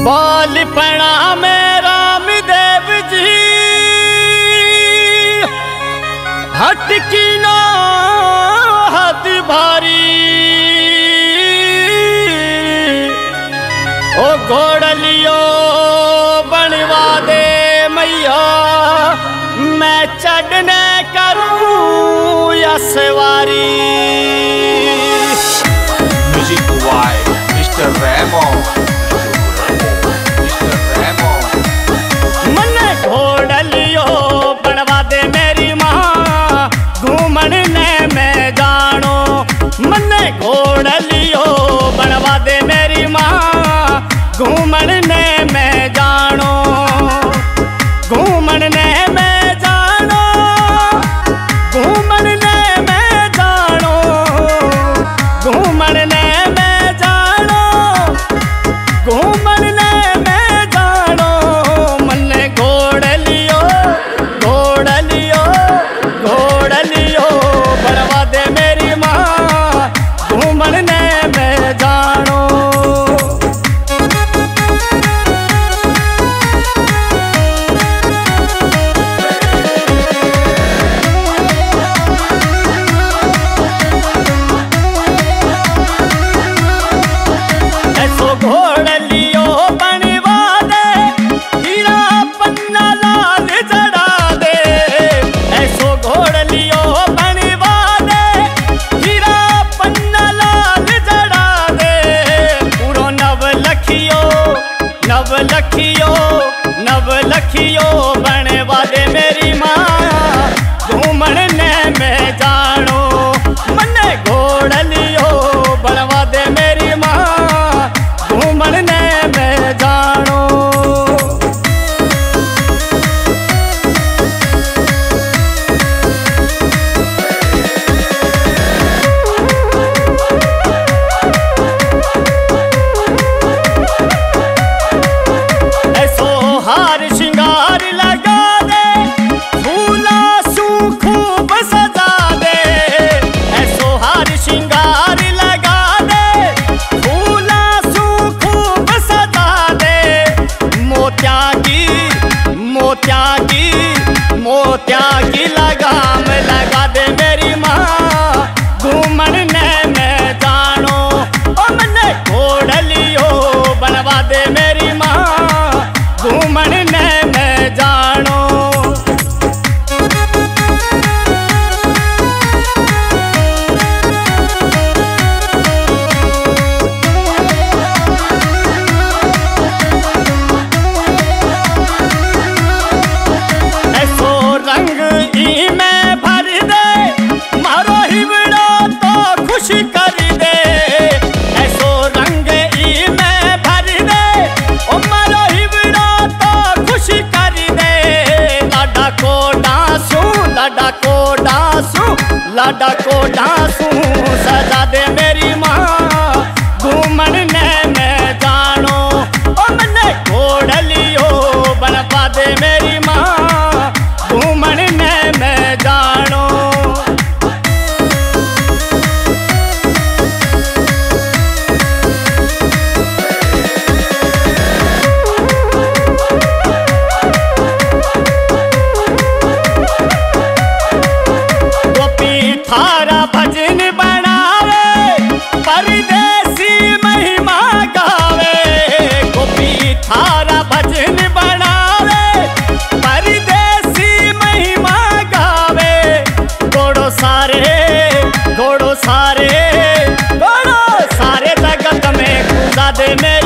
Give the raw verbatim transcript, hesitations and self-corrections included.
बालपणा में राम देव जी हटकी ना हद भारी ओ घोड़लियो बनवा दे मैया मैं चढ़ने करूं या सवारी। म्यूजिक वाई मिस्टर रेमो घोड़लियो बनवा दे मेरी माँ घूमन ने मैं जानो। मन्ने घोड़लियो बनवा दे मेरी माँ घूमन ने मैं जानो। घूमन ने मैं जानो घूमन ने मैं जानो घूमन ने मैं जानो घूमन ने मैं जानो। मन्ने घोड़लियो घोड़लियो घोड़लियो बनवा दे मेरी माँ घूमन ने मैं जानो। ऐसो घोड़लियो बनवा दे हीरा पन्ना लाल जड़ा दे। ऐसो घोड़लियो बनवा दे हीरा पन्ना लाल जड़ा दे। पूरो नव लखियो नव लखियो नव लखियो बनवा दे मेरी माँ घूमन ने मैं जानो। मन्ने घोड़लियो बनवा दे मेरी माँ घूमन ने मैं जानो। ऐसो हार श्रृंगार लगा दे फूला सू खूब सजा दे। ऐसो हार श्रृंगार लगा दे फूला सू खूब सजा दे। मोत्या की मोत्या की मोत्या की लगाम लगा दे मेरी माँ घूमन ने मैं जानो। ओ मन्ने घोड़लियो बनवा दे मेरी माँ घूमन ने मैं जानो। ऐसो रंग ई में भर दे मारो हिवड़ो तो खुश कर दे। ऐसो रंग ई में भर दे ओ मारो हिवड़ो तो खुश कर दे। लाडा को डांसू लाडा को डांसू लाडा को डांसू सजा दे मेरी माँ घूमन ने मैं जानो। ओ मन्ने घोड़लियो बनवा दे मेरी माँ घूमन ने मैं जानो। गोपी थारा भजन बनावे परदेसी महिमा गावे। गोपी थारा भजन बनावे परदेसी महिमा गावे। घोड़ो सारे घोड़ो सारे घोड़ो सारे जगत में खुदा दे मेरी